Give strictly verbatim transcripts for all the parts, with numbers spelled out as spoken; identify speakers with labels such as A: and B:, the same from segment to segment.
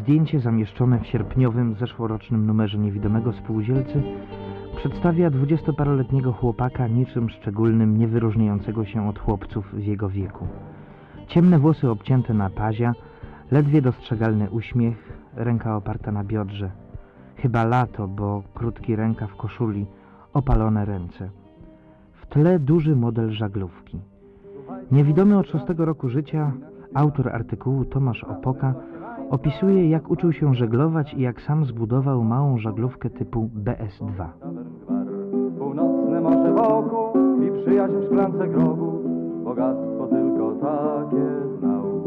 A: Zdjęcie zamieszczone w sierpniowym, zeszłorocznym numerze Niewidomego Spółdzielcy przedstawia dwudziestoparoletniego chłopaka niczym szczególnym, nie wyróżniającego się od chłopców w jego wieku. Ciemne włosy obcięte na pazia, ledwie dostrzegalny uśmiech, ręka oparta na biodrze. Chyba lato, bo krótki rękaw koszuli, opalone ręce. W tle duży model żaglówki. Niewidomy od szóstego roku życia, autor artykułu Tomasz Opoka opisuje, jak uczył się żeglować i jak sam zbudował małą żaglówkę typu B S dwa.
B: Północne morze wokół i przyjaźń w szklance grogu, bogactwo tylko takie znał.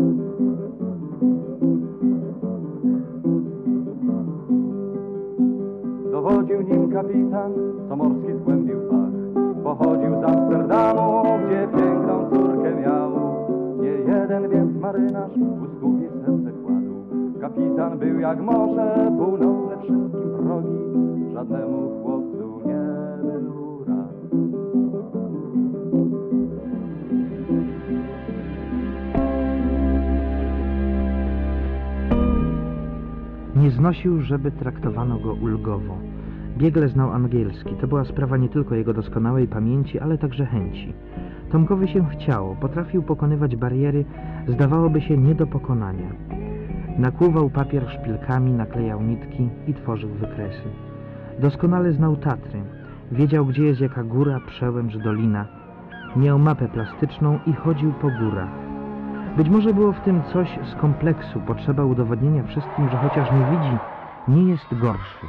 B: Dowodził nim kapitan, co morski zgłębił fach. Pochodził z Amsterdamu, gdzie piękną córkę miał. Nie jeden więc marynarz u stóp jej serce kładł. Kapitan był jak morze, północne wszystkim wrogi. Żadnemu chłopcu nie był rad.
A: Nie znosił, żeby traktowano go ulgowo. Biegle znał angielski. To była sprawa nie tylko jego doskonałej pamięci, ale także chęci. Tomkowi się chciało, potrafił pokonywać bariery, zdawałoby się nie do pokonania. Nakłuwał papier szpilkami, naklejał nitki i tworzył wykresy. Doskonale znał Tatry. Wiedział, gdzie jest jaka góra, przełęcz, dolina. Miał mapę plastyczną i chodził po górach. Być może było w tym coś z kompleksu, potrzeba udowodnienia wszystkim, że chociaż nie widzi, nie jest gorszy.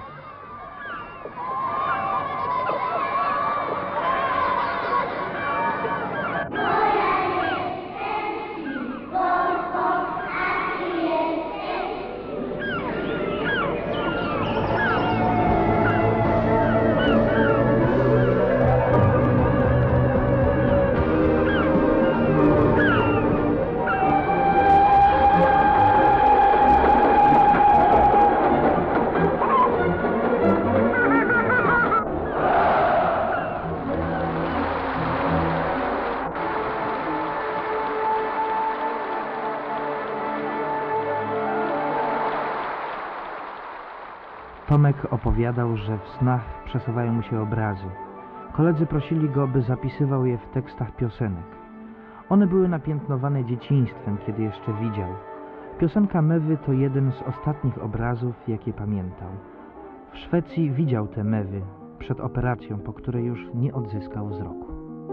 A: Tomek opowiadał, że w snach przesuwają mu się obrazy. Koledzy prosili go, by zapisywał je w tekstach piosenek. One były napiętnowane dzieciństwem, kiedy jeszcze widział. Piosenka Mewy to jeden z ostatnich obrazów, jakie pamiętał. W Szwecji widział te Mewy przed operacją, po której już nie odzyskał wzroku.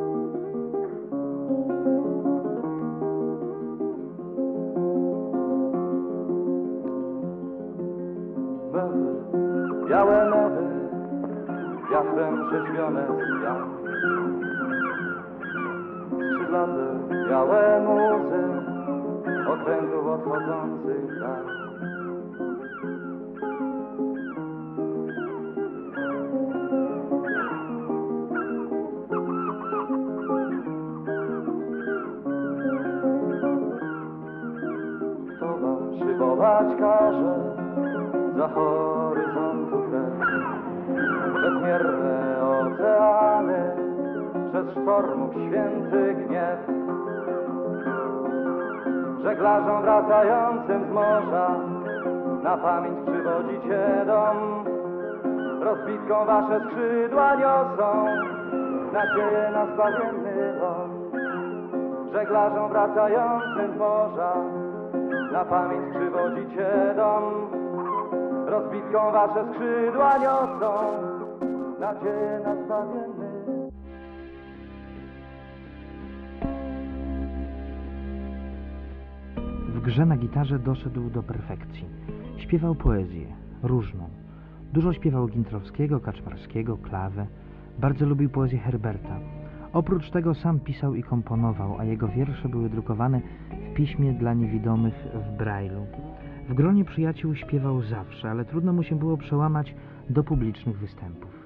B: Białe mewy, wiatrem przeźwione z jan. Skrzydlate, białe muzy, okrętów odchodzących tak. Kto wam szybować każe za horyzontu krew? Bezmierne oceany, przez sztormów święty gniew. Żeglarzom wracającym z morza na pamięć przywodzicie dom. Rozbitką wasze skrzydła niosą nadzieję na zbawienny ląd. Żeglarzom wracającym z morza na pamięć przywodzicie dom. Rozbitką wasze skrzydła niosą nadzieję na zbawienny.
A: W grze na gitarze doszedł do perfekcji. Śpiewał poezję, różną. Dużo śpiewał Gintrowskiego, Kaczmarskiego, Klawę. Bardzo lubił poezję Herberta. Oprócz tego sam pisał i komponował, a jego wiersze były drukowane w piśmie dla niewidomych w Braille'u. W gronie przyjaciół śpiewał zawsze, ale trudno mu się było przełamać do publicznych występów.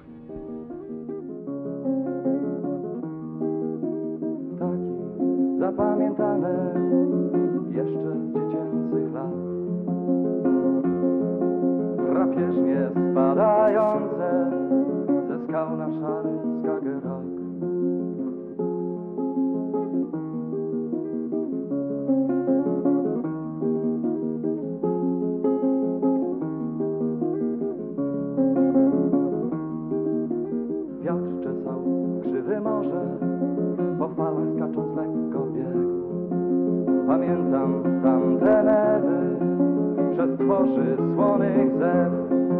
B: Taki zapamiętany jeszcze z dziecięcych lat. Drapieżnie spadające ze skał na szary Skagerrak. tworzy słonych zew.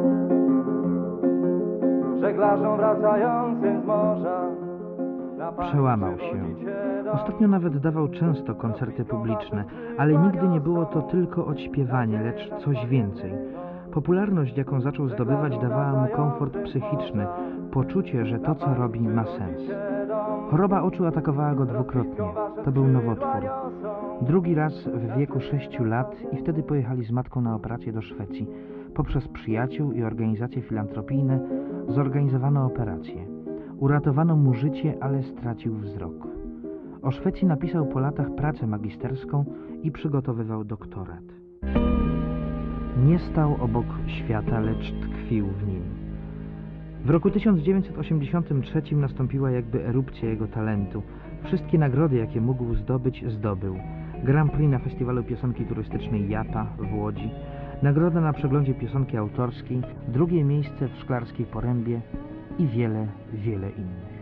B: Żeglarzom wracającym z morza na pamięć
A: Przełamał się.
B: przywodzicie do
A: Ostatnio nawet dawał często koncerty publiczne, ale nigdy nie było to tylko odśpiewanie, lecz coś więcej. Popularność, jaką zaczął zdobywać, dawała mu komfort psychiczny, poczucie, że to, co robi, ma sens. Choroba oczu atakowała go dwukrotnie. To był nowotwór. Drugi raz w wieku sześciu lat i wtedy pojechali z matką na operację do Szwecji. Poprzez przyjaciół i organizacje filantropijne zorganizowano operację. Uratowano mu życie, ale stracił wzrok. O Szwecji napisał po latach pracę magisterską i przygotowywał doktorat. Nie stał obok świata, lecz tkwił w nim. W roku tysiąc dziewięćset osiemdziesiątym trzecim nastąpiła jakby erupcja jego talentu. Wszystkie nagrody, jakie mógł zdobyć, zdobył. Grand Prix na Festiwalu Piosenki Turystycznej Japa w Łodzi, nagroda na przeglądzie piosenki autorskiej, drugie miejsce w Szklarskiej Porębie i wiele, wiele innych.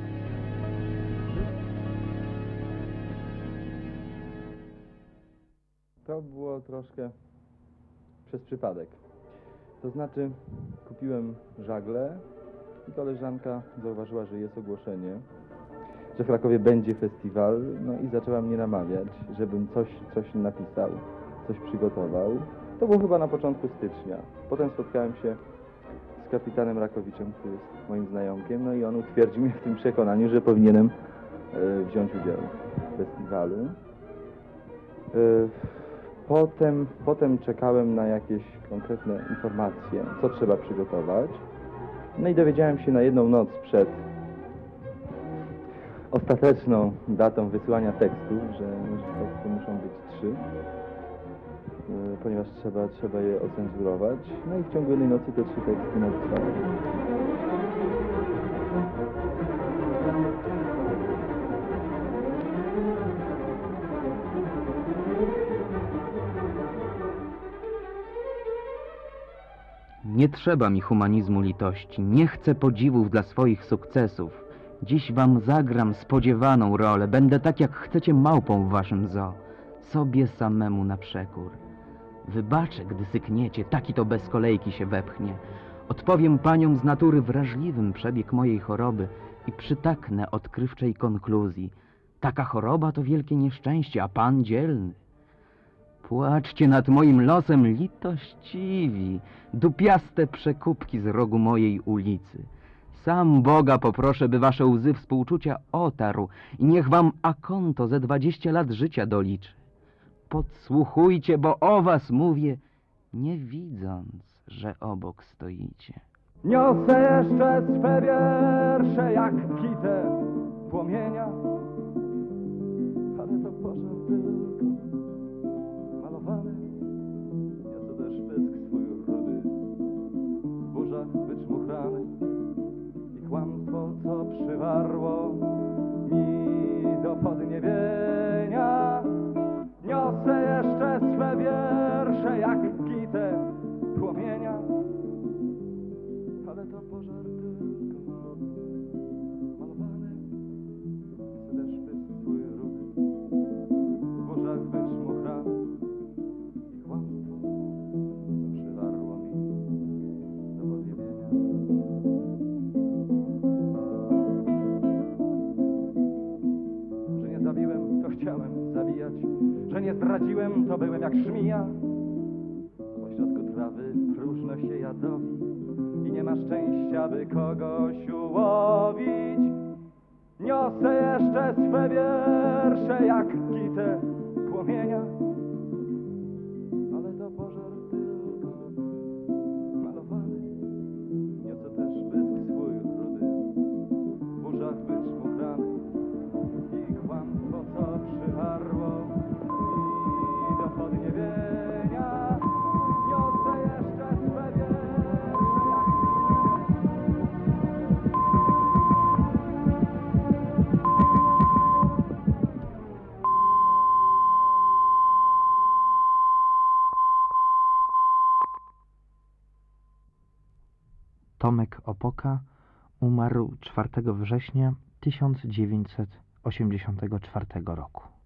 B: To było troszkę przez przypadek. To znaczy, kupiłem żagle i koleżanka zauważyła, że jest ogłoszenie, że w Krakowie będzie festiwal, no i zaczęła mnie namawiać, żebym coś, coś napisał, coś przygotował. To było chyba na początku stycznia. Potem spotkałem się z kapitanem Rakowiczem, który jest moim znajomkiem, no i on utwierdził mnie w tym przekonaniu, że powinienem e, wziąć udział w festiwalu. E, Potem, potem czekałem na jakieś konkretne informacje, co trzeba przygotować. No i dowiedziałem się na jedną noc przed ostateczną datą wysyłania tekstów, że, że teksty muszą być trzy, yy, ponieważ trzeba, trzeba je ocenzurować. No i w ciągu jednej nocy te trzy teksty napisałem.
C: Nie trzeba mi humanizmu litości, nie chcę podziwów dla swoich sukcesów. Dziś wam zagram spodziewaną rolę, będę tak jak chcecie małpą w waszym zoo, sobie samemu na przekór. Wybaczę, gdy sykniecie, taki to bez kolejki się wepchnie. Odpowiem paniom z natury wrażliwym przebieg mojej choroby i przytaknę odkrywczej konkluzji. Taka choroba to wielkie nieszczęście, a pan dzielny. Płaczcie nad moim losem litościwi, dupiaste przekupki z rogu mojej ulicy. Sam Boga poproszę, by wasze łzy współczucia otarł i niech wam akonto ze dwadzieścia lat życia doliczy. Podsłuchujcie, bo o was mówię, nie widząc, że obok stoicie.
B: Niosę jeszcze swe wiersze jak kitę płomienia, ale to pożar tylko malowany. Niosę też pysk swój rudy, w burzach wyczmuchrany i kłamstwo, co przywarło mi do podniebienia. Niosę jeszcze swe wiersze jak kitę płomienia, ale to pożar tylko malowany. Niosę też pysk swój rudy, w burzach wyczmuchrany i kłamstwo, co przywarło mi do podniebienia. Że nie zabiłem, to chciałem zabijać, że nie zdradziłem, to byłem jak żmija. Pośrodku trawy próżno się jadowi i nie ma szczęścia, by kogoś ułowić. Niosę jeszcze swe wiersze jak kitę płomienia, ale to pożar tylko malowany. Niosę też pysk swój rudy, w burzach wyczmuchrany i kłamstwo, co przywarło mi do podniebienia. Niosę jeszcze swe wiersze
A: Tomek Opoka umarł czwartego września tysiąc dziewięćset osiemdziesiątego czwartego roku.